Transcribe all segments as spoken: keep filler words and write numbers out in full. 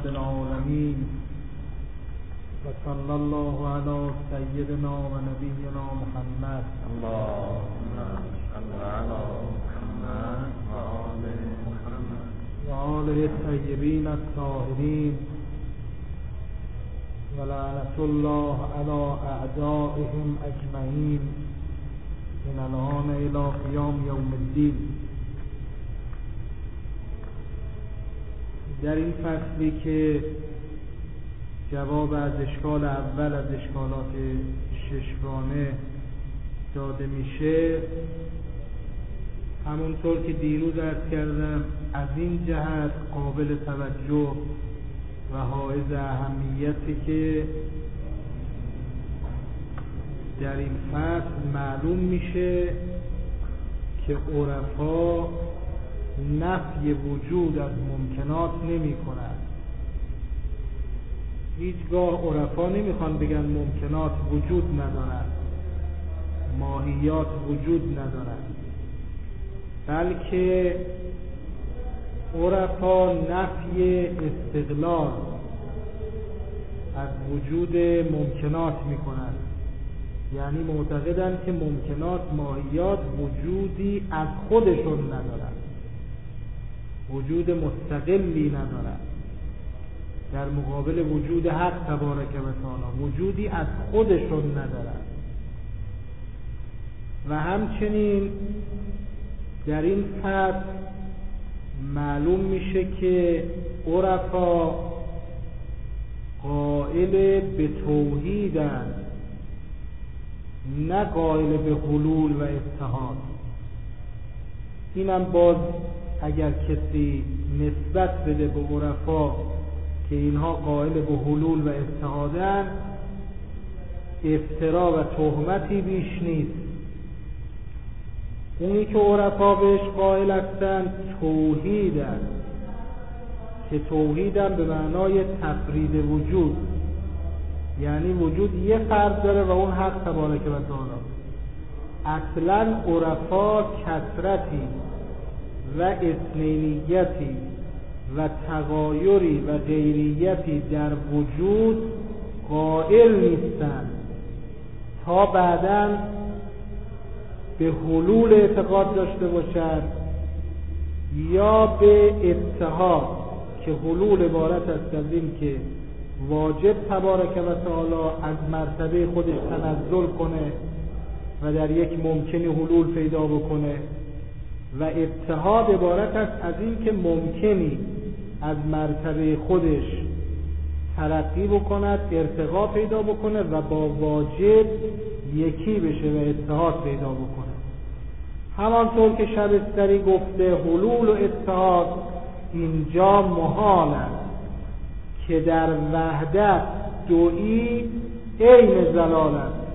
رب العالمين وصلى الله على سيدنا ونبينا محمد اللهم صل على محمد وآل محمد وآله الطيبين الطاهرين ولعنة الله على أعدائهم أجمعين من الآن إلى قیام یوم الدین. در این فصلی که جواب از اشکال اول از اشکالات ششگانه داده میشه، همونطور که دیروز عرض کردم از این جهت قابل توجه و حائز اهمیتی که در این فصل معلوم میشه که عرفا نفی وجود از ممکنات نمی کنند. هیچگاه عرفا نمیخوان بگن ممکنات وجود ندارند، ماهیات وجود ندارند، بلکه عرفا نفی استقلال از وجود ممکنات میکنند. یعنی معتقدند که ممکنات ماهیات وجودی از خودشون ندارند، وجود مستقلی ندارند، در مقابل وجود حق تبارک و تعالی وجودی از خودشون ندارند. و همچنین در این فصل معلوم میشه که عرفا قائل به توحیدند، نه قائل به حلول و اتحاد. اینم باز اگر کسی نسبت بده به عرفا که اینها قائل به حلول و اتحادن، افترا و تهمتی بیش نیست. اونی که عرفا بهش قائل هستند توحیدند، که توحیدند به معنای تفرید وجود، یعنی وجود یه فرد داره و اون حق تبارک و تعالی. اصلا عرفا کثرتی و اثنینیتی و تغایری و غیریتی در وجود قائل نیستند تا بعداً به حلول اعتقاد داشته باشند یا به اتحاد، که حلول عبارت است از این که واجب تبارک و تعالی از مرتبه خودش تنزل کنه و در یک ممکنی حلول پیدا بکنه، و اتحاد عبارت است از این که ممکنی از مرتبه خودش ترقی بکند، ارتقا پیدا بکنه و با واجب یکی بشه و اتحاد پیدا بکنه. همانطور که شبستری گفته حلول و اتحاد اینجا محال است که در وحدت دویی عین زلال است.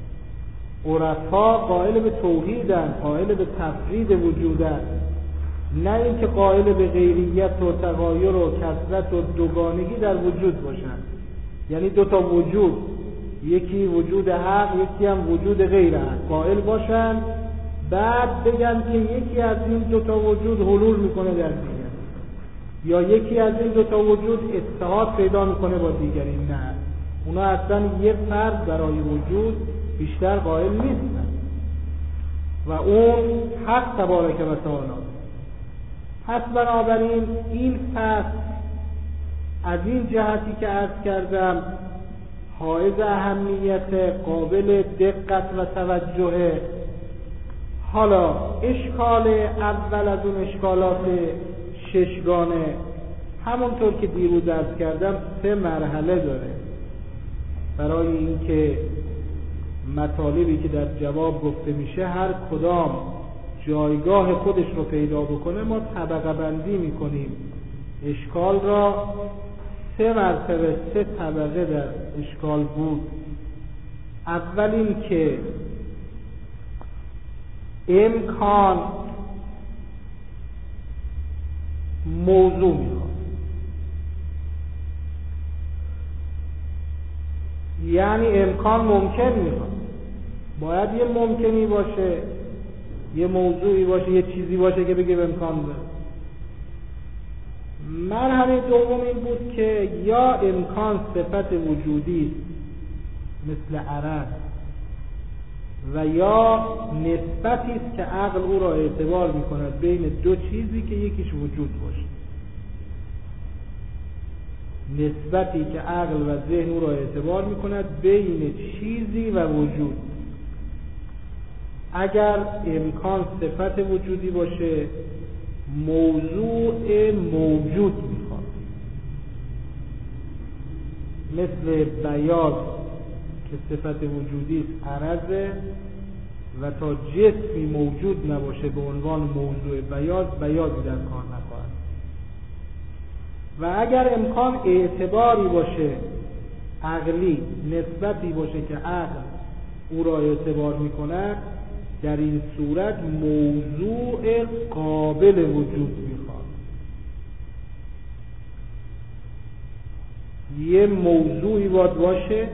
عرفا قائل به توحیدند، قائل به تفرید وجودند، نه اینکه قائل به غیریت و تغایر و کثرت و دوگانگی در وجود باشند. یعنی دو تا وجود، یکی وجود حق یکی هم وجود غیر حق، قائل باشند، بعد بگن که یکی از این دو تا وجود حلول میکنه در دیگر، یا یکی از این دو تا وجود اتحاد پیدا میکنه با دیگری. نه، اونا اصلا یک فرد برای وجود بیشتر قائل نیستن و اون حق تبارک و تعالی. پس بنابراین این فصل از این جهتی که عرض کردم حائز اهمیت، قابل دقت و توجه. حالا اشکال اول از اون اشکالات ششگانه، همونطور که دیروز عرض کردم سه مرحله داره. برای اینکه مطالبی که در جواب گفته میشه هر کدام جایگاه خودش رو پیدا بکنه، ما طبقه بندی میکنیم اشکال را. سه مرتبه سه طبقه در اشکال بود. اول این که امکان موضوع میخواد، یعنی امکان ممکن میخواد، باید یه ممکنی باشه، یه موضوعی باشه، یه چیزی باشه که بگه امکان داره. مرحله دوم این بود که یا امکان صفت وجودی مثل عرض و یا نسبتی است که عقل او را اعتبار می‌کند بین دو چیزی که یکیش وجود باشه، نسبتی که عقل و ذهن او را اعتبار می‌کند بین چیزی و وجود. اگر امکان صفت وجودی باشه موضوع موجود میخواد، مثل بیاض که صفت وجودی است عرضه و تا جسمی موجود نباشه به عنوان موضوع بیاض، بیاضی در کار نخواهد. و اگر امکان اعتباری باشه عقلی، نسبتی باشه که عقل او را اعتبار میکند، در این صورت موضوع قابل وجود میخواد. یه موضوعی باید باشه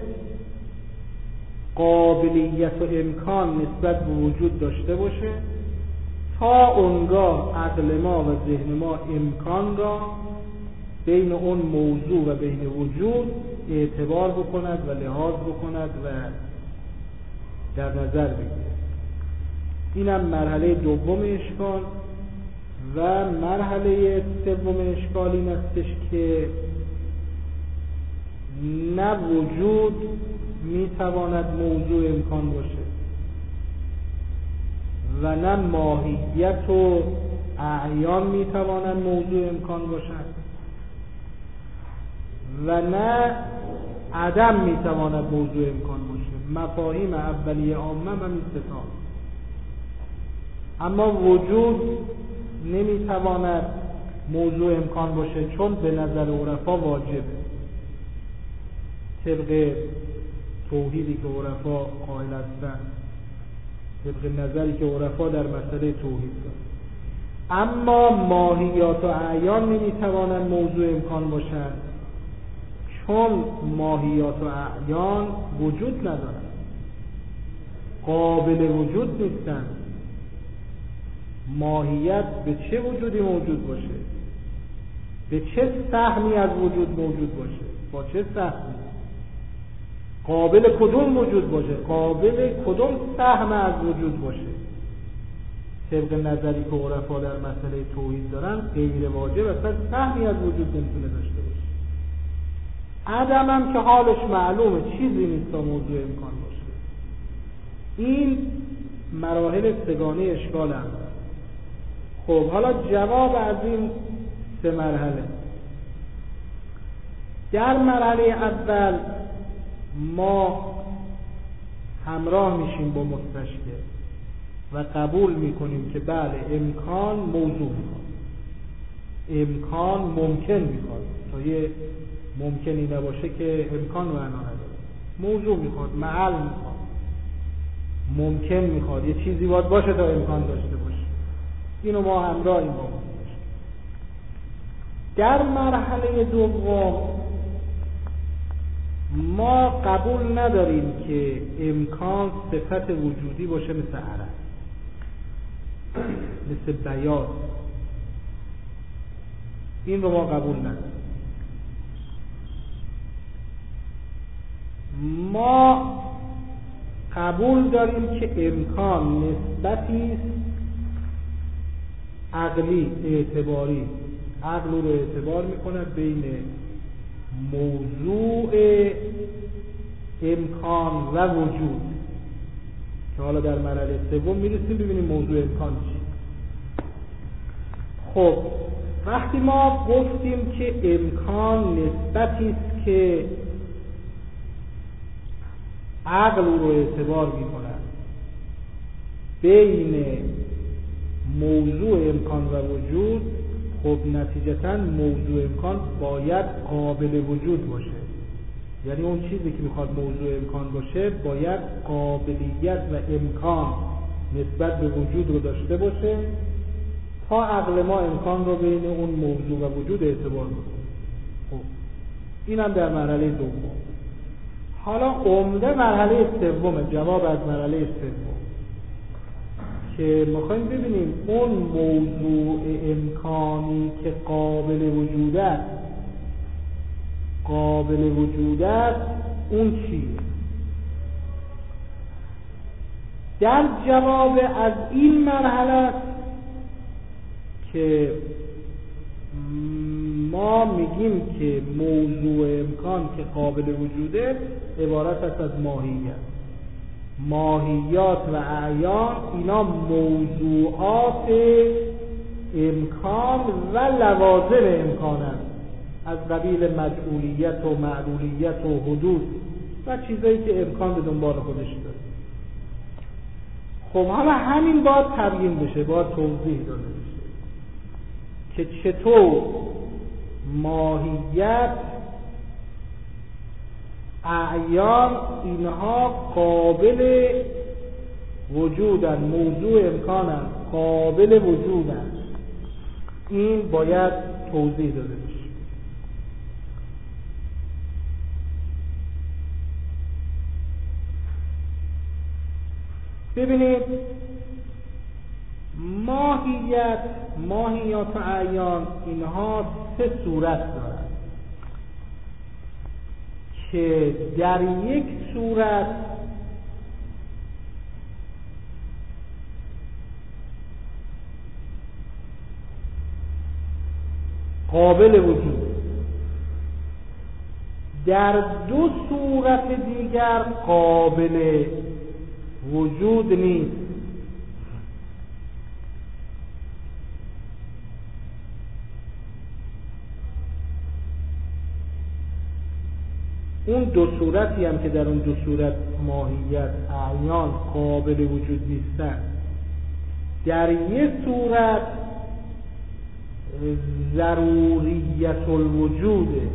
قابلیت و امکان نسبت به وجود داشته باشه تا اونگاه عقل ما و ذهن ما امکان را بین اون موضوع و بین وجود اعتبار بکند و لحاظ بکند و در نظر بگیرد. اینم مرحله دوم اشکال. و مرحله سوم اشکال این استش که نه وجود میتواند موضوع امکان باشه و نه ماهیت و اعیان میتوانند موضوع امکان باشند و نه عدم میتواند موضوع امکان باشه. مفاهیم اولیه عامه هم این ستا. اما وجود نمیتواند موضوع امکان باشه چون به نظر عرفا واجبه، طبق توحیدی که عرفا قائل هستند، طبق نظری که عرفا در مسئله توحید دارند. اما ماهیات و اعیان نمیتوانند موضوع امکان باشند چون ماهیات و اعیان وجود ندارند، قابل وجود نیستند. ماهیت به چه وجودی موجود باشه؟ به چه سهمی از وجود موجود باشه؟ با چه سهمی؟ قابل کدوم وجود باشه؟ قابل کدوم سهم از وجود باشه؟ طبق نظری که عرفا در مسئله توحید دارن غیر واجب اصلا سهمی از وجود نمیتونه داشته باشه. عدم هم که حالش معلومه، چیزی نیست تا موضوع امکان باشه. این مراحل سگانه اشکال هم. خب حالا جواب از این سه مرحله. در مرحله اول ما همراه میشیم با مستشکل و قبول میکنیم که بله امکان موضوع میخواد، امکان ممکن میخواد. تا یه ممکنی نباشه که امکان معنا نداره. موضوع میخواد، معل میخواد، ممکن میخواد، یه چیزی باید باشه تا امکان داشته باشه. اینو ما همراهیم با مستشکل. در مرحله دوم ما قبول نداریم که امکان صفت وجودی باشه مثل عرض، مثل بیاض. این رو ما قبول نداریم. ما قبول داریم که امکان نسبتی عقلی اعتباری، عقل رو اعتبار میکنه بین موضوع امکان و وجود که حالا در مرحله سوم میرسیم ببینیم موضوع امکان چی. خب وقتی ما گفتیم که امکان نسبتی است که عقل رو اعتبار میکنه بین موضوع امکان و وجود، خب نتیجتاً موضوع امکان باید قابل وجود باشه. یعنی اون چیزی که میخواد موضوع امکان باشه باید قابلیت و امکان نسبت به وجود رو داشته باشه تا عقل ما امکان رو بین اون موضوع و وجود اعتبار بکنه. خب اینم در مرحله دوم. حالا عمده مرحله سوم، جواب از مرحله سوم که میخوایم ببینیم اون موضوع امکانی که قابل وجود است قابل وجود است اون چیه؟ در جواب از این مرحله است که ما میگیم که موضوع امکان که قابل وجوده عبارت است از ماهیت. ماهیات و اعیان اینا موضوعات امکان و لوازم امکان است، از قبیل مجعولیت و معلولیت و حدوث و چیزایی که امکان به دنبال خودش داره. خب حالا همین باید تبیین بشه، باید توضیح داده بشه که چطور ماهیت، اعیان اینها قابل وجودن، موضوع امکانن، قابل وجودن. این باید توضیح داده بشه. ببینید ماهیت، ماهیات و اعیان اینها سه صورت دارند که در یک صورت قابل وجود، در دو صورت دیگر قابل وجود نیست. اون دو صورتی هم که در اون دو صورت ماهیت، اعیان قابل وجود نیستن، در یک صورت ضروریت الوجوده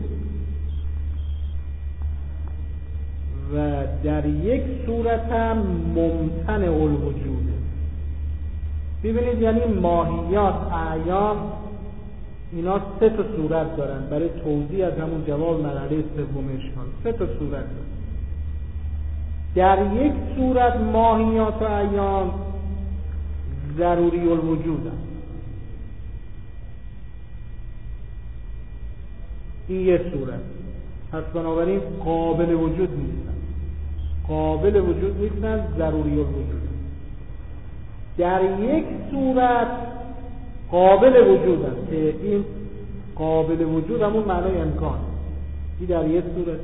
و در یک صورت هم ممتنع الوجوده. ببینید یعنی ماهیات، اعیان اینا سه تا صورت دارن. برای توضیح از همون جواب مرحله سوم اشکال سه تا صورت دارن. در یک صورت ماهیات و اعیان ضروری الوجودن، این یک صورت، پس بنابراین قابل وجود نیستن، قابل وجود نیستن، ضروری الوجود. در یک صورت قابل وجودن که این قابل وجود همون معنای امکان، این در یک صورت.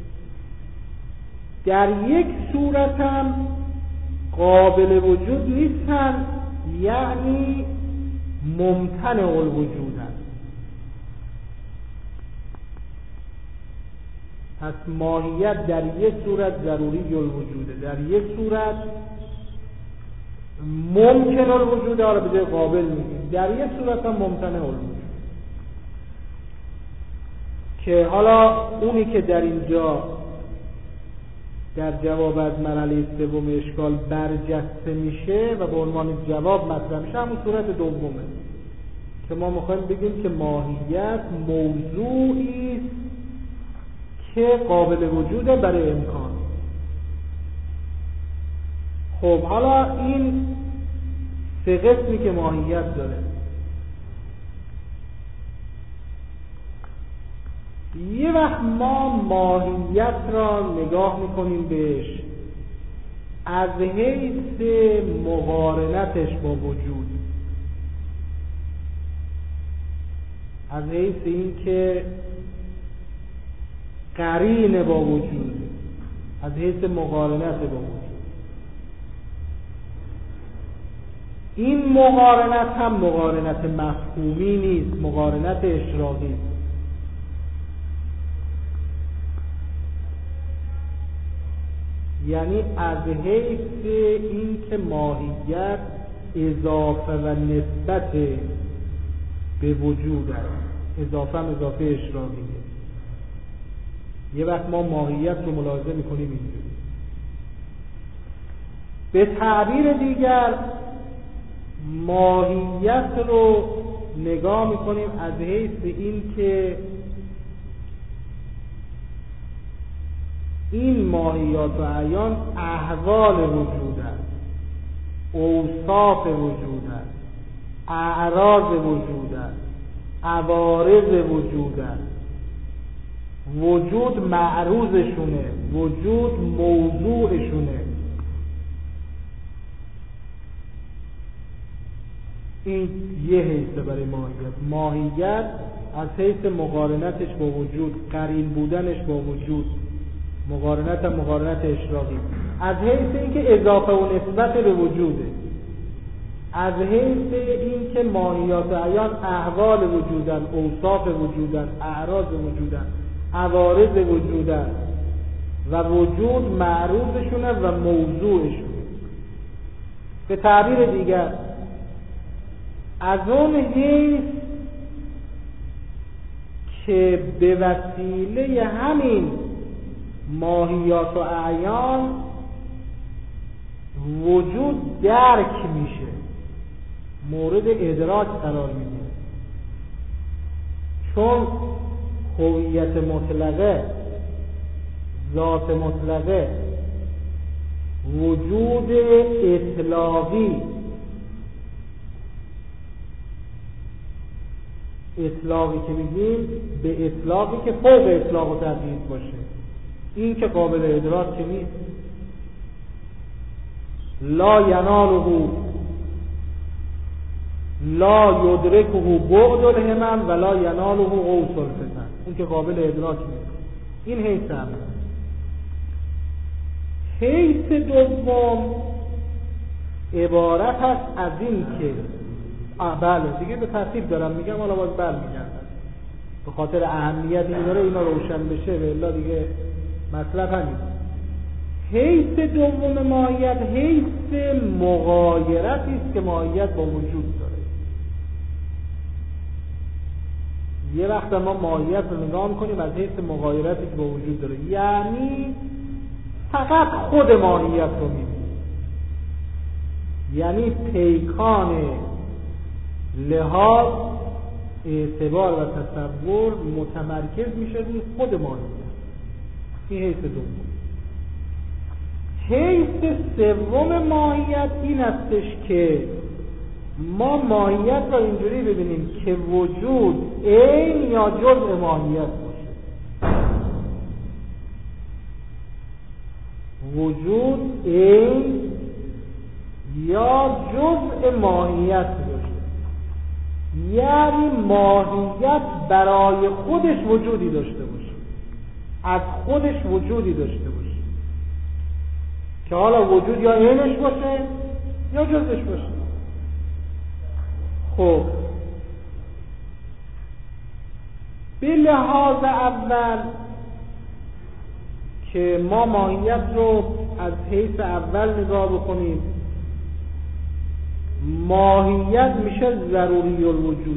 در یک صورت هم قابل وجود نیستن، یعنی ممتنع الوجودن. پس ماهیت در یک صورت ضروری الوجوده، در یک صورت ممکن الوجود، آره به جای قابل میگیم، در یک صورت هم ممتنع الوجود. که حالا اونی که در اینجا در جواب از مرحله سوم اشکال برجسته میشه و به عنوان جواب مطرح میشه همون صورت دومه که ما میخوایم بگیم که ماهیت موضوعی است که قابل وجوده برای امکان. خب حالا این سه قسمی که ماهیت داره، یه وقت ما ماهیت را نگاه میکنیم بهش از حیث مقارنتش با وجود، از حیث این که قرین با وجود، از حیث مقارنت با وجود. این مقارنت هم مقارنت مفهومی نیست، مقارنت اشراقی است. یعنی از حیث این که ماهیت اضافه و نسبت به وجود است، اضافه هم اضافه اشراقیه. یه وقت ما ماهیت رو ملاحظه میکنیم اینجوری. به تعبیر دیگر ماهیت رو نگاه میکنیم از حیث این که این ماهیات و اعیان احوال وجود است. اوصاف وجود است، اعراض وجود است، عوارض وجود است. وجود معروضشونه، وجود موضوعشونه. این یه حیثه برای ماهیت. ماهیت از حیث مقارنتش با وجود، قرین بودنش با وجود، مقارنت هم مقارنت اشراقی، از حیث اینکه اضافه و نسبت به وجوده، از حیث اینکه ماهیات و اعیان احوال وجودن، اوصاف وجودن، اعراض وجودن، عوارض وجودن و وجود معروضشونه و موضوعشونه. به تعبیر دیگر از اون حیث که به وسیله همین ماهیات و اعیان وجود درک میشه، مورد ادراک قرار میگیره. چون هویت مطلقه، ذات مطلقه، وجود اطلاقی، اطلاقی که میگیم به اطلاقی که فوق اطلاق و تبعید باشه، این که قابل ادراک که نیست. لا یناله لا یدرکه بعد الهمم ولا یناله غوث الفتن، اون که قابل ادراک نیست. این حیث اول. حیث دوم عبارت است از این که بله دیگه به ترتیب دارم میگم، حالا باز برمیگردم به خاطر اهمیت این داره اینا روشن بشه، به الا دیگه مطلب همین. حیث دوم ماهیت حیث مغایرتی است که ماهیت با وجود داره. یه وقت ما ماهیت رو نگاه میکنیم از حیث مغایرتی که با وجود داره، یعنی فقط خود ماهیت رو میبینیم، یعنی پیکان لحاظ، اعتبار و تصور متمرکز میشه روی خود ماهیت. این حیث دوم. حیث سوم ماهیت این استش که ما ماهیت را اینجوری ببینیم که وجود عین یا جزء ماهیت باشه. وجود عین یا جزء ماهیت باشه، یعنی ماهیت برای خودش وجودی داشته باشه، از خودش وجودی داشته باشه که حالا وجود یا عینش باشه یا جزءش باشه. خب به لحاظ اول که ما ماهیت رو از حیث اول نگاه بکنیم، ماهیت میشه ضروری الوجود،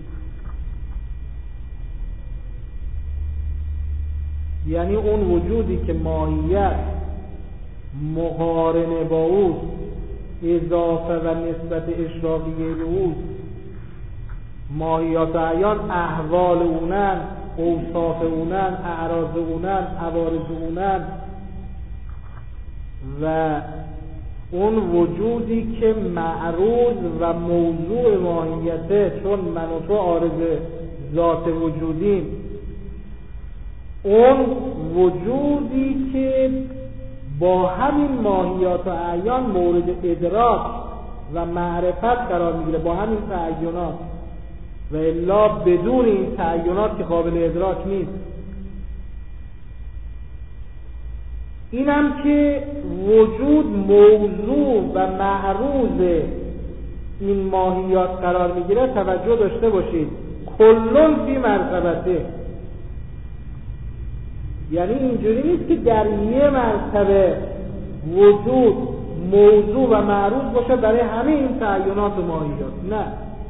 یعنی اون وجودی که ماهیت مقارنه با اوست، اضافه و نسبت اشراقیه به اوست، ماهیات اعیان احوال اونن، اوصاف اونن، اعراض اونن، عوارض اونن، و اون وجودی که معروض و موضوع ماهیته، چون من و تو عارض ذات وجودیم، اون وجودی که با همین ماهیات و اعیان مورد ادراک و معرفت قرار میگیره، با همین تعینات، و الا بدون این تعینات که قابل ادراک نیست. اینم که وجود موضوع و معروض این ماهیات قرار میگیره، توجه داشته باشید کلون فی مرتبته، یعنی اینجوری نیست که در یه مرتبه وجود موضوع و معروض باشه برای همه این تعینات و ماهیات. نه،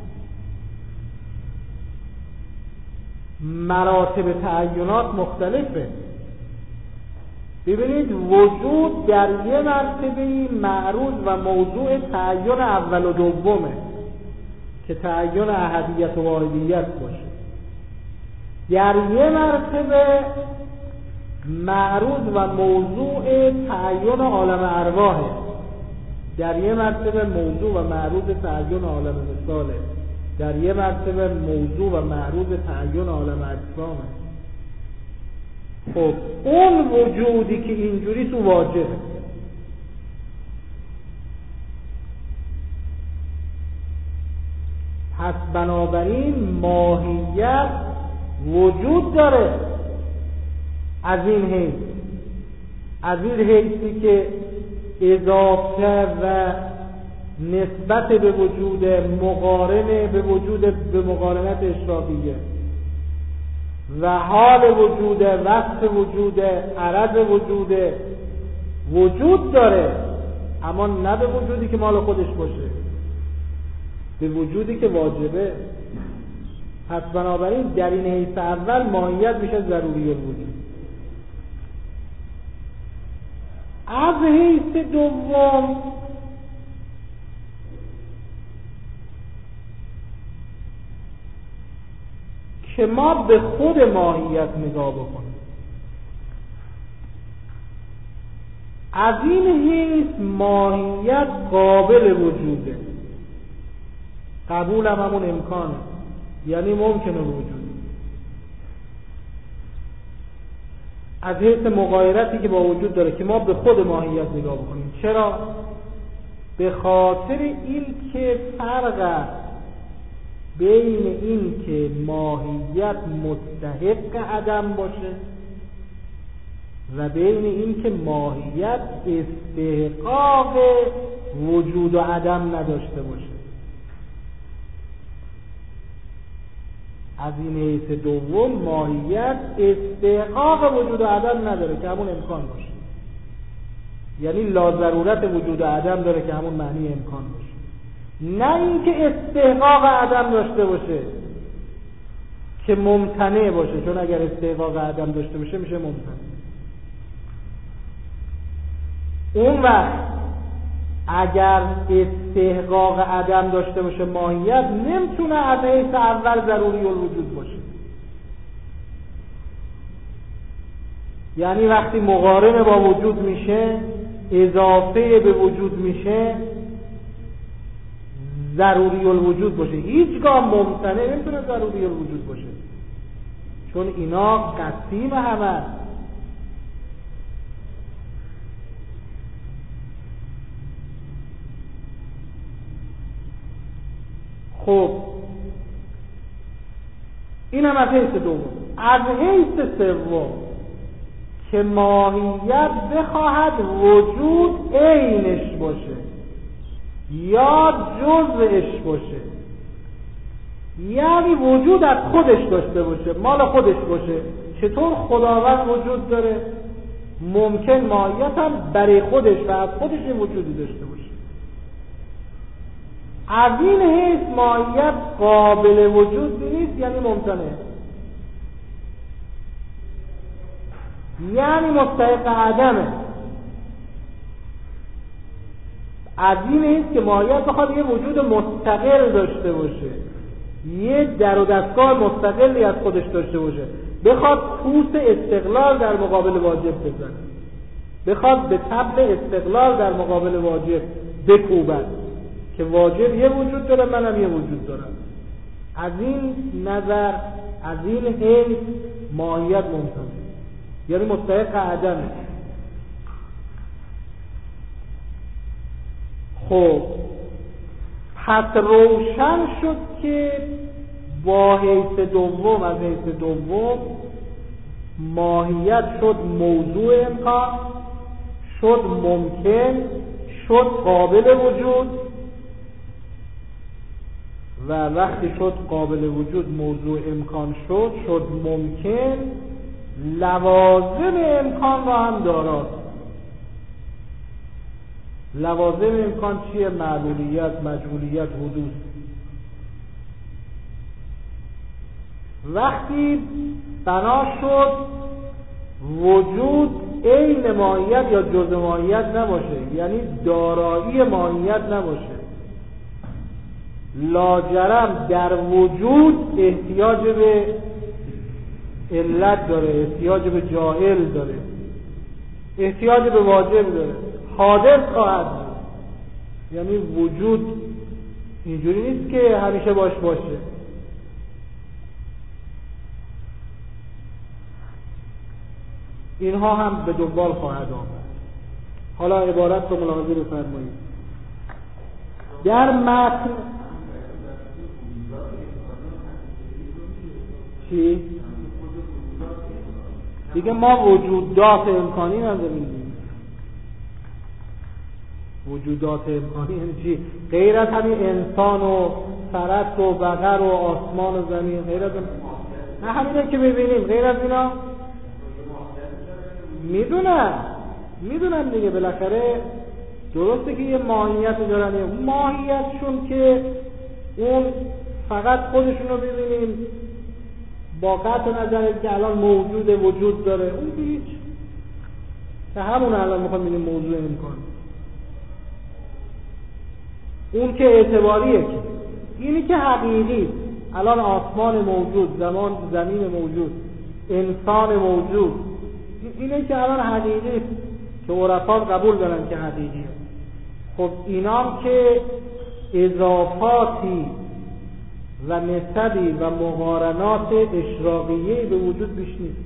مراتب تعینات مختلفه. ببینید وجود در یه مرتبه معروض و موضوع تعین اول و دومه که تعین احدیت و واحدیت باشه، در یه مرتبه معروض و موضوع تعین عالم ارواحه در یه مرتبه موضوع و معروض تعین عالم مثاله، در یه مرتبه موضوع و معروض تعین عالم اجسامه. خب اون وجودی که اینجوری تو واجبه، پس بنابراین ماهیت وجود داره از این حیث، از این حیثی که اضافه و نسبت به وجود مقارنه به وجود به مقارنت اشراقیه و حال وجود، وصف وجود، عرض وجود وجود داره، اما نه به وجودی که مال خودش باشه، به وجودی که واجبه. پس بنابراین در این حیث اول ماهیت میشه ضروری الوجود. از حیث دوم که ما به خود ماهیت نگاه بکنیم، از این حیث ماهیت قابل وجوده، قبول هم همون امکانه، یعنی ممکنه وجود. از حیث مغایرتی که با وجود داره که ما به خود ماهیت نگاه بکنیم. چرا؟ به خاطر این که فرق بین این که ماهیت مستحق عدم باشه و بین این که ماهیت استحقاق وجود و عدم نداشته باشه. از این حیث دوم ماهیت استحقاق وجود و عدم نداره که همون امکان باشه، یعنی لا ضرورت وجود و عدم داره که همون معنی امکان باشه، نه اینکه استحقاق عدم داشته باشه که ممتنع باشه، چون اگر استحقاق عدم داشته باشه میشه ممتنع. اون وقت اگر استحقاق عدم داشته باشه ماهیت نمیتونه از حیث اول ضروری الوجود باشه. یعنی وقتی مقارن با وجود میشه، اضافه به وجود میشه، ضروری الوجود باشه. هیچگاه ممتنع نمیتونه ضروری الوجود باشه، چون اینا قسیم همه. خب این هم از حیث دوم. از حیث سوم که ماهیت بخواهد وجود عینش باشه یا جزءش باشه، یعنی وجود از خودش داشته باشه، مال خودش باشه. چطور خداوند وجود داره؟ ممکن ماهیت هم برای خودش و از خودش این وجودی داشته باشه. از این حیث ماهیت قابل وجود نیست، یعنی ممتنع، یعنی مستحق عدمه. از این حیث که ماهیت بخواد یه وجود مستقل داشته باشه، یه در و دستگاه مستقلی از خودش داشته باشه، بخواد پوست استقلال در مقابل واجب بزنه، بخواد به طبل استقلال در مقابل واجب بکوبد که واجب یه وجود داره، منم یه وجود دارم. از این نظر، از این حیث ماهیت ممتنع، یعنی مستحق عدمه. خب پس روشن شد که با حیث دوم، از حیث دوم ماهیت شد موضوع امکان، شد ممکن، شد قابل وجود، و وقتی شد قابل وجود موضوع امکان شد، شد ممکن، لوازم امکان را هم دارد. لوازم امکان چیه؟ معلولیت، مجهولیت، حدوث. وقتی بنا شد وجود عین ماهیت یا جزء ماهیت نباشه، یعنی دارایی ماهیت نباشه، لاجرم در وجود احتیاج به علت داره، احتیاج به جاهل داره، احتیاج به واجب داره، حادث خواهد بود. یعنی وجود اینجوری نیست که همیشه باش باشه. اینها هم به دنبال خواهد آمد. حالا عبارت رو ملاحظه بفرمایید. در متن چی؟ دیگه ما وجودات امکانی نداریم. وجودات امکانی یعنی چی؟ غیر از همین انسان و فرس و بقر و آسمان و زمین، غیر از نه همینه که ببینیم، غیر از اینا میدونن میدونن دیگه. بالاخره درسته که یه ماهیت دارن، ماهیتشون که اون فقط خودشون رو ببینیم با قطع نظر که الان موجود وجود داره، اون که هیچ، که همون الان میخوام ببینیم موضوع امکان، اون که اعتباریه، که اینی که حقیقی، الان آسمان موجود، زمان زمین موجود، انسان موجود، اینه که الان حقیقی که عرفا قبول دارن که حقیقیه. خب اینام که اضافاتی و نسبی و مقارنات اشراقیه‌ای به وجود بیش نیست،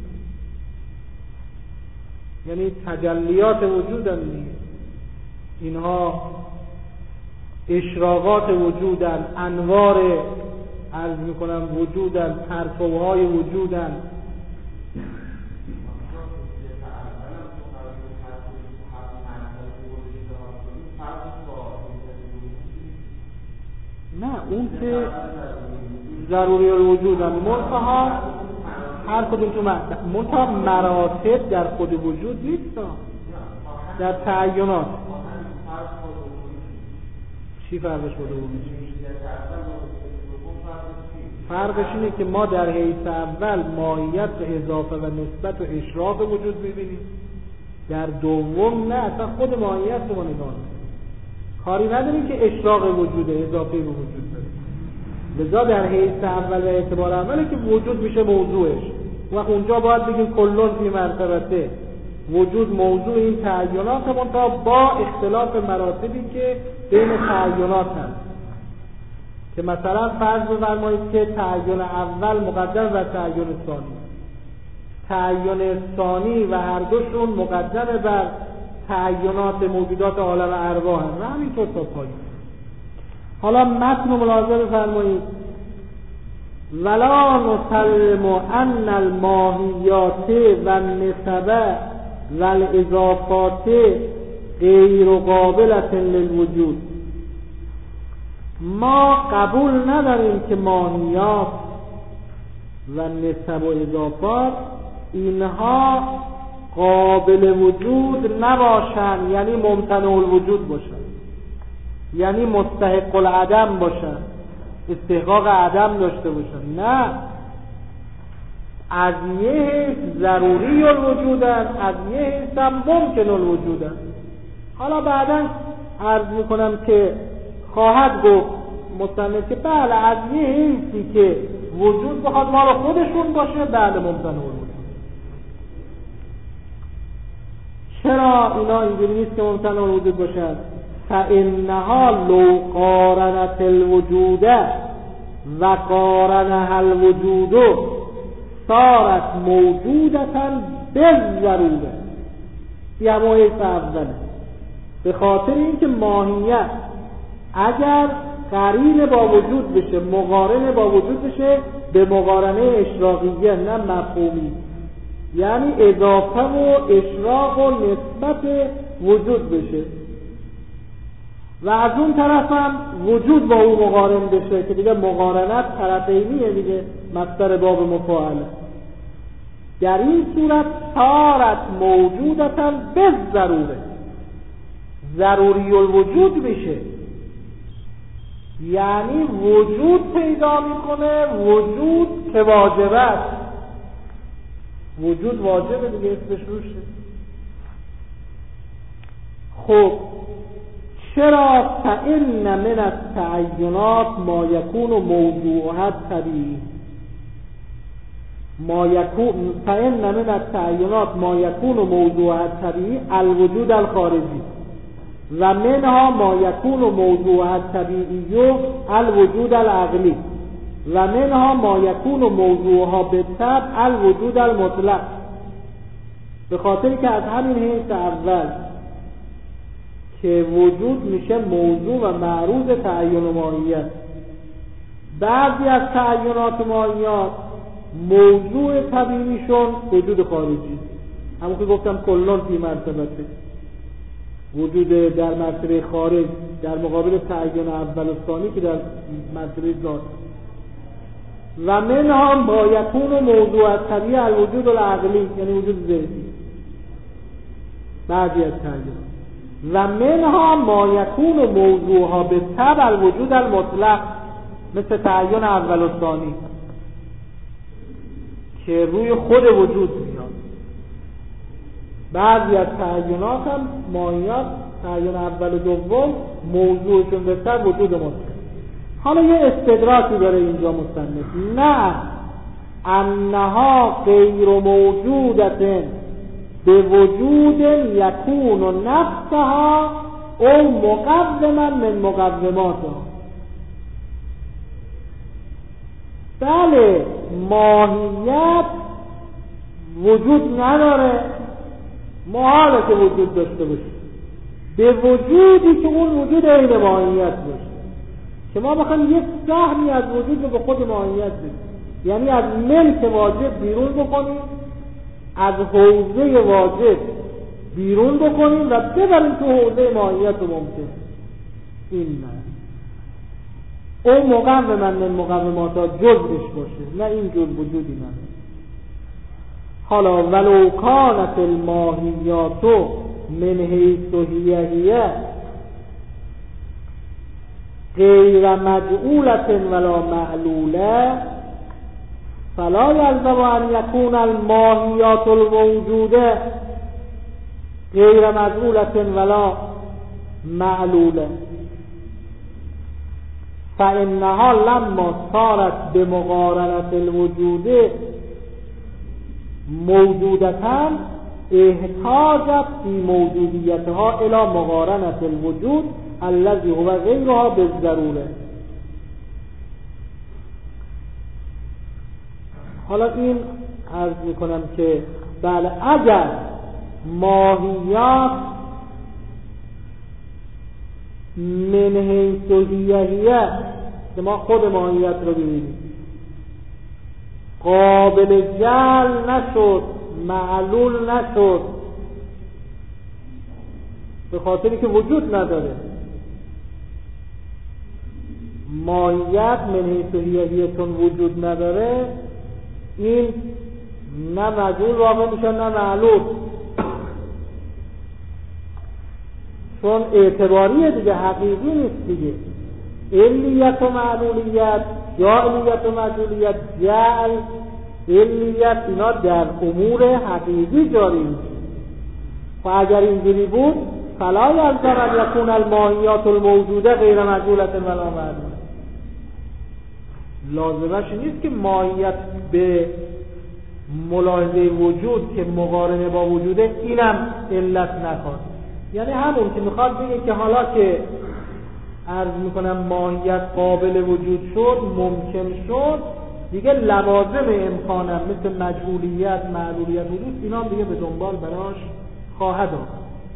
یعنی تجلیات وجودن دیگه. اینها اشراقات وجودن، انوار عرض میکنم وجودن، پرتوهای وجودن. نه اون که ضروری الوجودن، منتها هر کدوم تو منتها مراتب در خود وجود نیست، در تعینات. چی فرقش بوده بود؟ فرقش اینه که ما در حیث اول ماهیت و اضافه و نسبت و اشراق وجود می‌بینیم، در دوم نه، اصلا خود ماهیت رو ما نگاه می‌کنیم، کاری نداریم که اشراق وجوده، اضافه به وجود داره. لذا در حیث اول و اعتبار اوله که وجود میشه موضوعش، و اونجا باید بگیم کلون فی مرتبته، وجود موضوع این تعینات، منتها با اختلاف مراتبی که بین تعینات هست، که مثلا فرض بفرمایید که تعین اول مقدم بر تعین ثانی، تعین ثانی و هر دوشون مقدم بر تعینات موجودات عالم ارواح هست و همینطور تا پایین. حالا متن ملاحظه بفرمایید. ولا نسلم ان الماهیات و النسب و الاضافات غیر قابلة للوجود. ما قبول نداریم که ماهیات و نسب و اضافات اینها قابل وجود نباشن، یعنی ممتنع الوجود باشن، یعنی مستحق العدم باشن، استحقاق عدم داشته باشن. نه، از یه حیث ضروری الوجودن، از یه حیث هم ممکن الوجودن. حالا بعدا عرض میکنم که خواهد گفت مصنف که بله از یه حیثی که وجود بخواد ما رو خودشون باشه، بله ممکن الوجود. چرا اینا اینجوری نیست که ممکن الوجود باشن؟ فإنها لو قارنت الوجود و قارنها الوجود صارت موجودتا بالضروره. یه حیث اوله، به خاطر اینکه ماهیت اگر قرین با وجود بشه، مقارن با وجود بشه، به مقارنه اشراقیه نه مفهومی، یعنی اضافه و اشراق و نسبت وجود بشه، و از اون طرف هم وجود با او مقارن بشه که دیگه مقارنت طرفینیه دیگه، مصدر باب مفاعله. در این صورت صارت موجودتا به ضروره، ضروری الوجود میشه، یعنی وجود پیدا میکنه، وجود که واجب است، وجود واجبه دیگه، اسمش روشه. خب چرا؟ فإن من التعینات ما یکون موضوعها طبیعی، ما یکون فإن من التعینات ما یکون موضوعها طبیعی الوجود الخارجی. و منها ما یکون موضوع الطبیعی الوجود العقلی و منها ما یکون موضوعها بالطبع الوجود المطلق. به خاطر که از همین حیث اول که وجود میشه موضوع و معروض تعین و ماهیت، بعضی از تعینات ماهیات موضوع طبیعیشون وجود خارجی، همون که گفتم کلون فی مرتبته، وجود در مرتبه خارج در مقابل تعین اول و ثانی که در مرتبه ذات. و منها ما یکون موضوع طبیعی الوجود العقلی، یعنی وجود ذهنی بعضی از تعینات. و منها ما یکون موضوعها به طبع الوجود المطلق، مثل تعین اول و ثانی که روی خود وجود میاد. بعضی از تعینات هم ماهیات تعین اول و دوم موضوعشون به طبع وجود مطلق. حالا یه استدراکی داره اینجا مصنف، نه انها غیر موجودت به وجود یکون نفسها او مقوما من مقوماتها. بله ماهیت وجود نداره، محاله که وجود داشته باشه به وجودی که اون وجود عین ماهیت باشه، که ما بخوایم یک سهمی از وجود رو به خود ماهیت بدیم، یعنی از ملک واجب بیرون بکنیم، از حوزه واجب بیرون بکنیم و ببریم تو حوزه ماهیت رو ممکن. این نه اون مقوم من من مقومات ها جزش باشه، نه این جز وجودی نه. حالا ولو کانت الماهیات من حیث هیه غیر مجعولت ولا معلوله فلا یلزم ان یکون الماهیات الموجوده غیر مجعولت ولا معلوله فانها لما صارت بمقارنة الوجود موجودتاً احتاجت في موجودیتها الى مقارنة الوجود الذي هو غیرها بالضروره. حالا این عرض میکنم که بله اگر ماهیات من حیث هیه که ما خود ماهیت رو ببینیم قابل جعل نشد، معلول نشد، به خاطری که وجود نداره. ماهیت من حیث هیه چون وجود نداره، این نه مجعول واقع میشه نه معلول، چون اعتباریه دیگه، حقیقی نیست دیگه. علیت و معلولیت یا علیت و مجعولیت، جعل، علیت، اینا در امور حقیقی جاری میشه. و اگر اینجوری بود فلا یلزم ان یکون الماهیات الموجوده غیر مجعولة ولا معلوله. لازمش نیست که ماهیت به ملاحظه وجود که مقارنه با وجوده اینم علت نخواد. یعنی همون که میخواد بگه که حالا که عرض میکنم ماهیت قابل وجود شد، ممکن شد، دیگه لوازم امکانم مثل مجعولیت، معلولیت، وجود، اینا دیگه به دنبال براش خواهد آمد.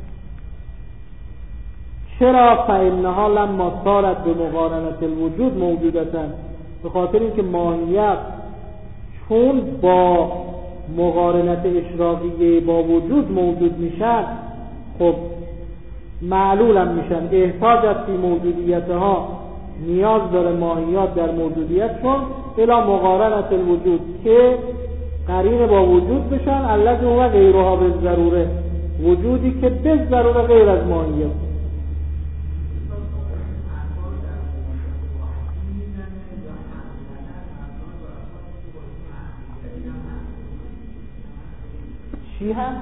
چرا؟ فإنها لما صارت به مقارنة الوجود موجودتاً، به خاطر اینکه ماهیت چون با مقارنت اشراقیه با وجود موجود میشن، خب معلول هم میشن. احتاجت فی موجودیتها، نیاز داره ماهیات در موجودیتشون الی مقارنت الوجود که قرین با وجود بشن، الذی هو غیرها بالضروره، وجودی که به ضروره غیر از ماهیت. چی هم؟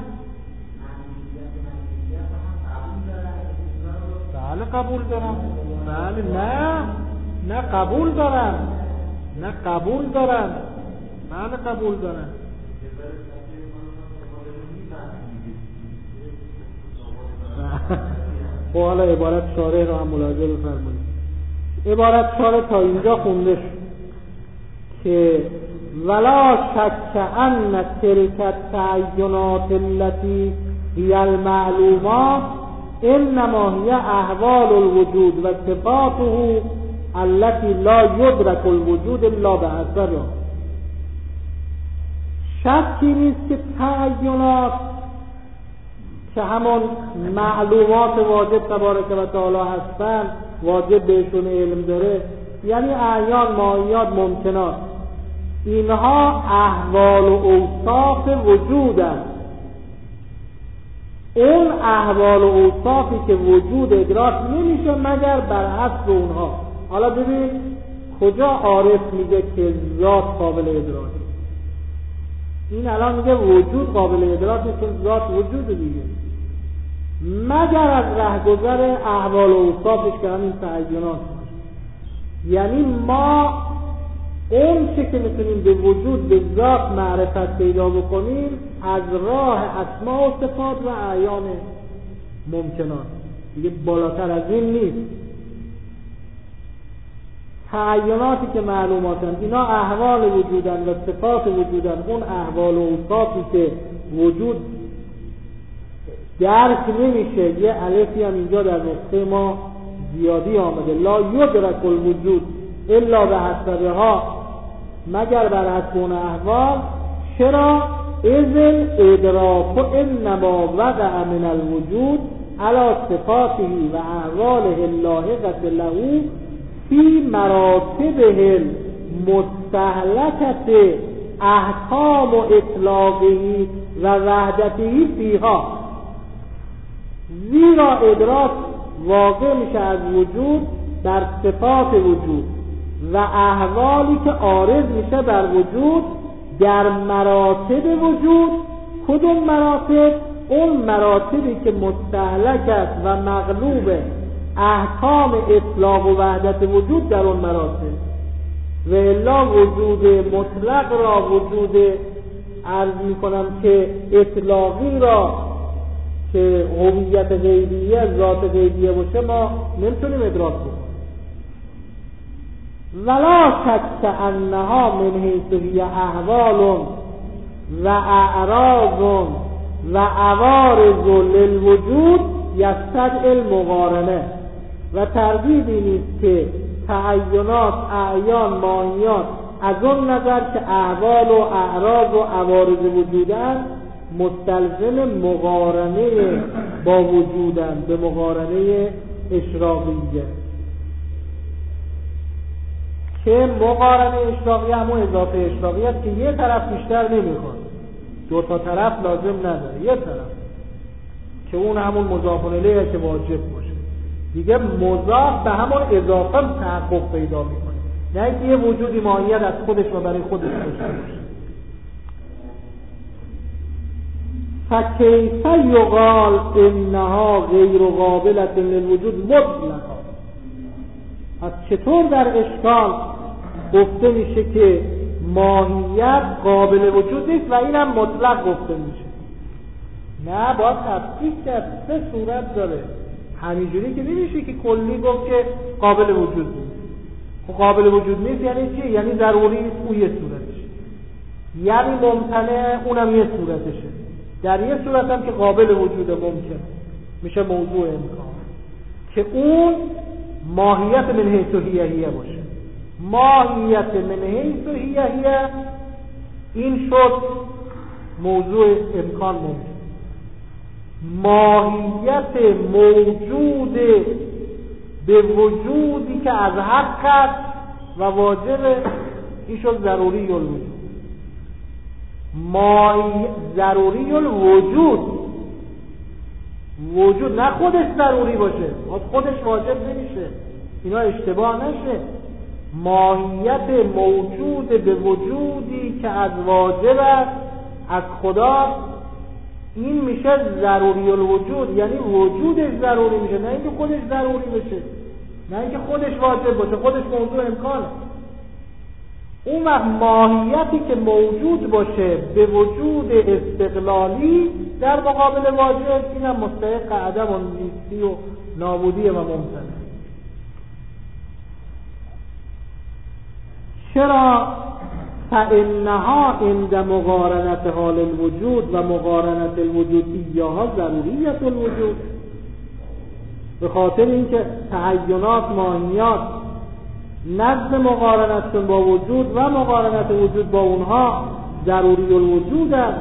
بله قبول دارم. بله نه نه قبول دارم، نه قبول دارم، بله قبول دارم. خب حالا عبارت شارح رو هم ملاحظه بفرمایید. عبارت شارح تا اینجا خونده شد که ولا شک ان تلک التعینات التي هي المعلومات انما هي احوال الوجود و صفاته التي لا يدرك الوجود الا باثرها. شکی نیست که تعینات که همون معلومات واجب تبارک و تعالی هستن، واجب بهشون علم داره، یعنی اعیان، ماهیات، ممکنات، اینها احوال و اوصاف وجودند. اون احوال و اوصافی که وجود ادراک نمیشه مگر بر حسب اونها. حالا ببین کجا عارف میگه که ذات قابل ادراک، این الان میگه وجود قابل ادراک نیست، ذات وجود دیگه، مگر از رهگذر احوال و اوصافش که همین تعینات. یعنی ما اون چه که میتونیم به وجود، به ذات معرفت پیدا بکنیم از راه اسماء و صفات و اعیان ممکنات، دیگه بالاتر از این نیست. تعیناتی که معلوماتن اینا احوال وجودن و صفات وجودن، اون احوال و اوصافی که وجود درک نمیشه، یه الفی هم اینجا در نقطه ما زیادی آمده، لا یدرک الوجود الا به حسبها، مگر بر حسب اون احوال. چرا؟ اذ الادراک انما وقع من الوجود علی صفاته و احواله اللاحقه له فی مراتبه المستهلکه احکام و اطلاقه و وحدته فیها. زیرا ادراک واقع میشه از وجود در صفات وجود و احوالی که عارض میشه بر وجود در مراتب وجود. کدوم مراتب؟ اون مراتبی که مستهلک است و مغلوب احکام اطلاق و وحدت وجود در اون مراتب. و الا وجود مطلق را، وجود عرض میکنم که اطلاقی را که هویت غیبیه، ذات غیبیه باشه، ما نمیتونیم ادراک کنیم. ولا شک انها من حیث هی احوال و اعراض و عوارض للوجود یستدعی المقارنه. و تردیدی نیست که تعینات، اعیان، ماهیات از اون نظر که احوال و اعراض و عوارض وجودن مستلزم مقارنه با وجودن، به مقارنه اشراقیه، که مقارنه اشراقیه همون اضافه اشراقیه است که یه طرف بیشتر نمیخواد، دو تا طرف لازم نداره، یه طرف که اون همون مضاف الیه که واجب باشه دیگه، مضاف به همون اضافه هم تحقق پیدا میکنه، نه اینکه یه وجودی ماهیت از خودش و برای خودش داشته باشه. فکیف یقال انها غیر قابلة للوجود مطلقا. از چطور در اشکال گفته میشه که ماهیت قابل وجود نیست و اینم مطلق گفته میشه؟ نه، باید تفکیک کرد، سه صورت داره. همینجوری که نمیشه که کلی گفت که قابل وجود نیست. خب قابل وجود نیست یعنی چی؟ یعنی ضروری نیست اون یه صورتشه، یعنی ممتنع اونم یه صورتشه. در یه صورت هم که قابل وجود ممکن میشه موضوع امکان، که اون ماهیت من حیث هیه هیه باشه. ماهیت من حیث هیه هیه این شد موضوع امکان ممکن. ماهیت موجود به وجودی که از حق است و واجبه این شد ضروری الوجود. ماهی ضروری الوجود، وجود نه خودش ضروری باشه، خودش واجب نمیشه، اینا اشتباه نشه. ماهیت موجود به وجودی که از واجب است، از خدا، این میشه ضروری الوجود، یعنی وجودش ضروری میشه، نه اینکه خودش ضروری بشه، نه اینکه خودش واجب باشه، خودش موضوع امکانه. اون وقت ماهیتی که موجود باشه به وجود استقلالی در مقابل واجب، اینم مستحق عدم و نیستی و نابودی و ممتنع. چرا؟ فإنها عند مقارنت حال الوجود و مقارنت الوجود ایاها ضروریت الوجود. به خاطر اینکه تعینات ماهیات نظم مقارنتشون با وجود و مقارنت وجود با اونها ضروری الوجود است.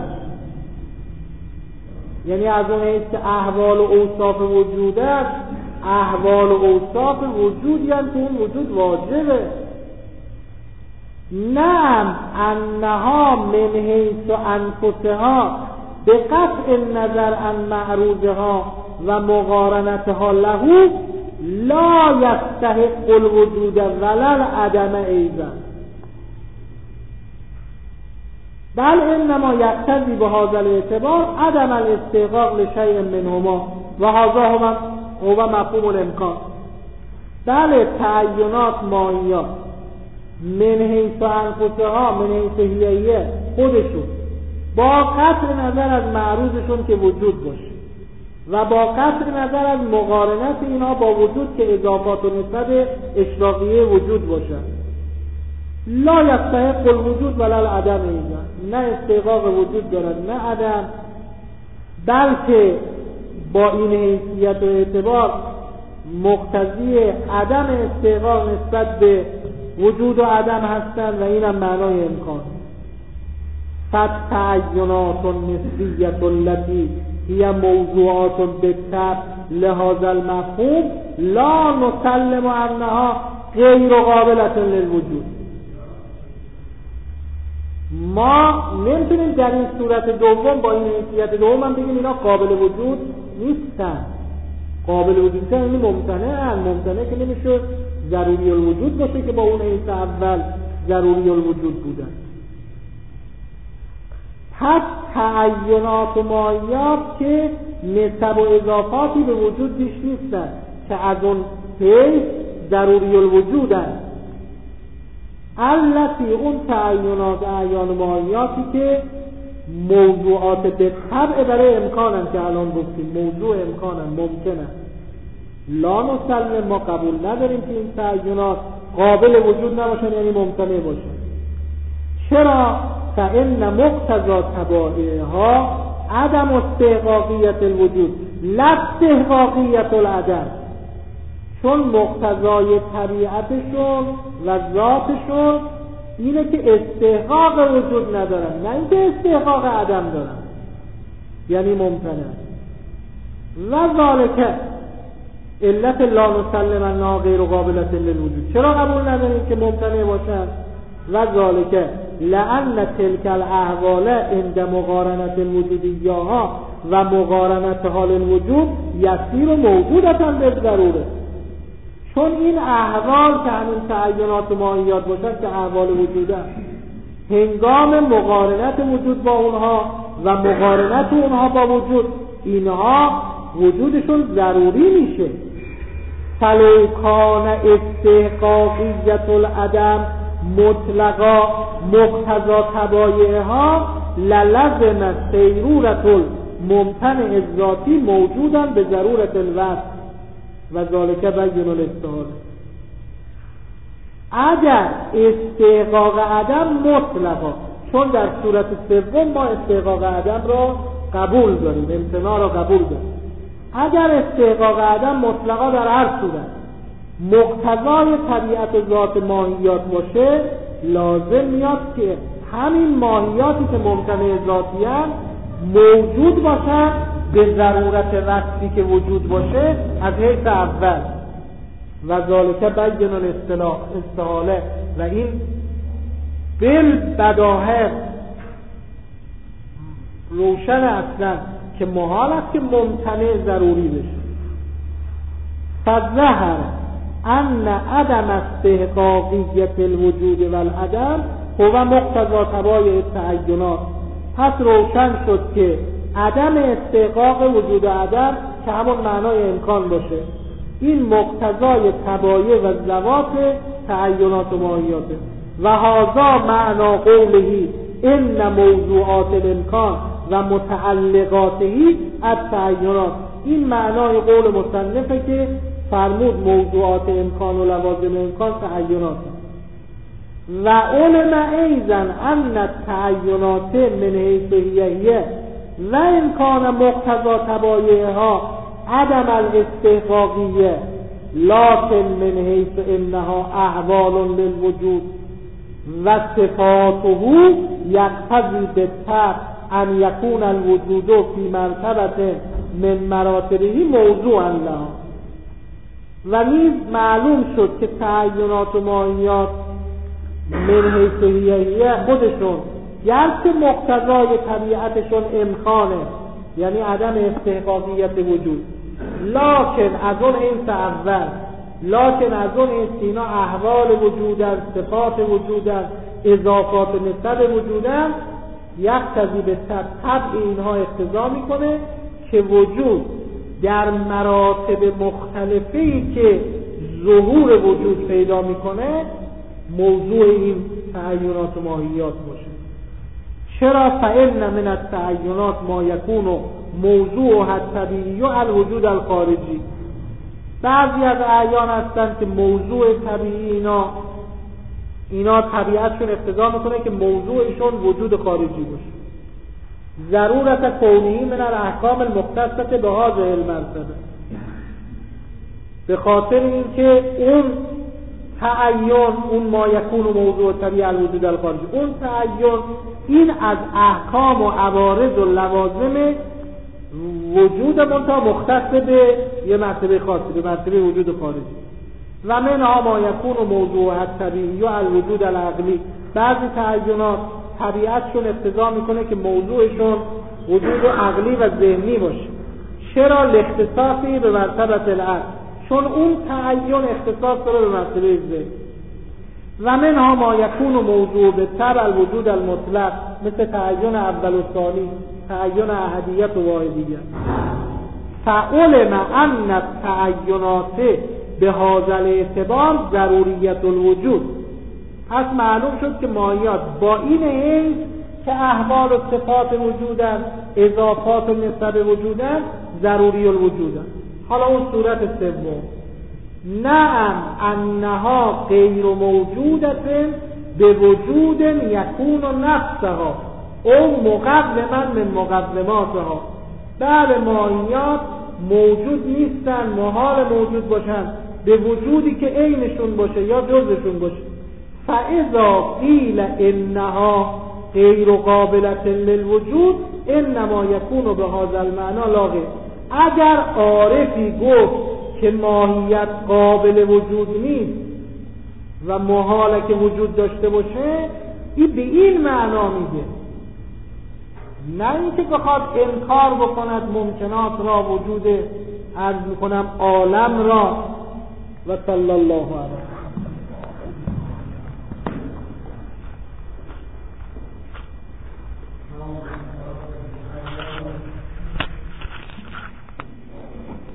یعنی از اون حیث که احوال و اوصاف وجود است، احوال و اوصاف وجود یعنی که اون وجود واجبه. نعم انها من حیث انفسها به قطع النظر عن معروضها و مقارنتها له لا یستحق الوجود ولا العدم ایضا، بل انما یقتضی بهذا الاعتبار عدم الاستحقاق لشیء منهما و هذا هو مفهوم الامکان. بله تعینات ماهیات من حیث انفسها من حیث هیئیه خودشون با قطع نظر از معروضشون که وجود باشه و با قطع نظر از مقارنت اینا با وجود که اضافات و نسبت اشراقیه وجود باشن، لا یستحق الوجود ولا العدم ایضا، نه استحقاق وجود دارد نه عدم، بلکه با این حیثیت و اعتبار مقتضی عدم استحقاق نسبت به وجود و عدم هستند و اینم معنای امکان. فالتعینات النسبیة التي هي موضوعات بالطبع لهذا المفهوم لا نسلم انها غیر قابلة للوجود. ما نمیتونیم در این صورت دوم با این حیثیت دوم هم بگیم اینا قابل وجود نیستن. قابل وجود نیستن یعنی ممتنع هن. ممتنع که نمیشه ضروری الوجود باشه که با اون حیث اول ضروری الوجود بودن. پس تعینات و ماهیات که نسب و اضافاتی به وجود بیش نیستن که از اون حیث ضروری الوجود هست. التی اون تعینات اعیان و ماهیاتی که موضوعات به طبع برای امکانن که الان گفتیم موضوع امکانن ممکنن. لا نسلم ما قبول نداریم که این تعینات قابل وجود نباشن یعنی ممتنع باشن. چرا؟ فإن مقتضى تبعها عدم استحقاقیت الوجود لا استحقاقیت العدم، چون مقتضای طبیعتشون و ذاتشون اینه که استحقاق وجود ندارن نه اینکه استحقاق عدم دارن یعنی ممتنع. و ذالک علت لا نسلم انها غیر قابلة للوجود. چرا قبول نداریم که ممتنع باشن؟ و ذالک لأن تلك الاحوال عند مقارنة الوجود ایاها و مقارنة حال الوجود یسیر و موجودتاً بالضروره. چون این احوال که همین تعینات و ماهیات باشن که احوال وجوده، هنگام مقارنت وجود با اونها و مقارنت اونها با وجود اینها وجودشون ضروری میشه. فلو کان استحقاقیت العدم مطلقا مقتضا تبایعها للزم سیرورت الممتنع الذاتی موجودا به ضرورت الوصف و ذالک بیان الاستحاله. اگر استحقاق عدم مطلقا، چون در صورت سوم ما استحقاق عدم را قبول داریم، امتناع را قبول داریم، اگر استحقاق عدم مطلقا در هر صورت مقتضای طبیعت ذات ماهیات باشه، لازم میاد که همین ماهیاتی که ممتنع ذاتی هستند موجود باشن به ضرورت وصفی که وجود باشه از حیث اول. و ذالک بیان الاستحاله، و این بالبداهه روشن اصلا که محال است که ممتنع ضروری بشه. فظهر ان عدم استحقاقیت الوجود و العدم هو مقتضا تبایع التعینات. پس روشن شد که عدم استحقاق وجود و عدم که همون معنای امکان باشه این مقتضای تبایع و ذوات تعینات و ماهیاته. و هذا معنا قوله ان موضوعات الامکان و متعلقاته التعینات. این معنای قول مصنفه که فرمود موضوعات امکان و لوازم امکان تعینات و علم ایضا ان التعینات من حیث هیه و امکان مقتضا تبایعها عدم الاستحقاقیه لکن من حیث انها احوال للوجود و صفاته یقتضی بالطبع ان یکون الوجود فی مرتبه من مراتبه موضوعا لها. و نیز معلوم شد که تعینات و ماهیات من حیث هیه خودشون گرچه مقتضای طبیعتشون امکانه، یعنی عدم استحقاقیت وجود، لکن از اون این اول لکن از اون این اینا احوال وجودن، صفات وجودن، اضافات نسب وجودن، یقتضی به طبع اینها اقتضا میکنه که وجود در مراتب مختلفی که ظهور وجود پیدا میکنه موضوع این تعینات و ماهیات باشه. چرا؟ فإن من التعینات ما یکون موضوع الطبیعی الوجود الخارجی. بعضی از اعیان هستند که موضوع طبیعی اینا اینا طبیعتشون اقتضا میکنه که موضوعشون وجود خارجی باشه. ضرورت کونی من الاحکام المختصة به هذه المرتبه، به خاطر اینکه اون تعین، اون ما یکون موضوع طبیعی الوجود الخارجی، اون تعین این از احکام و عوارض و لوازم وجود منتها مختص به یه مرتبه خاصی، به مرتبه وجود خارجی. و منها ما یکون موضوع طبیعی و الوجود العقلی. بعضی تعینات طبیعتشون اقتضا میکنه که موضوعشون وجود عقلی و ذهنی باشه. چرا؟ لاختصاصی به مرتبه العقل، چون اون تعین اختصاص داره به مرتبه ذهن. و منها ما یکون موضوع به طبع الوجود المطلق، مثل تعین اول و ثانی، تعین احدیت و واحدیت. فعلم ان التعینات به هذا الاعتبار ضروریت الوجود. پس معلوم شد که ماهیات با این حیث که احوال و صفات وجودن، اضافات و نسب وجودن، ضروری الوجودن. حالا اون صورت سوم، نعم انها غیر موجودت به وجود یکون نفسها او مقدما من مقدماتها. بله، ماهیات موجود نیستن، محال موجود باشن به وجودی که عینشون باشه یا جزشون باشه. فاذا قیل انها غیر قابلة للوجود انما یکون به هذا المعنى لا غیر. اگر عارفی گفت که ماهیت قابل وجود نیست و محاله که وجود داشته باشه، این به این معنا میگه، نه اینکه بخواد انکار بکند ممکنات را، وجود عرض میکنم عالم را. و صلی الله علیه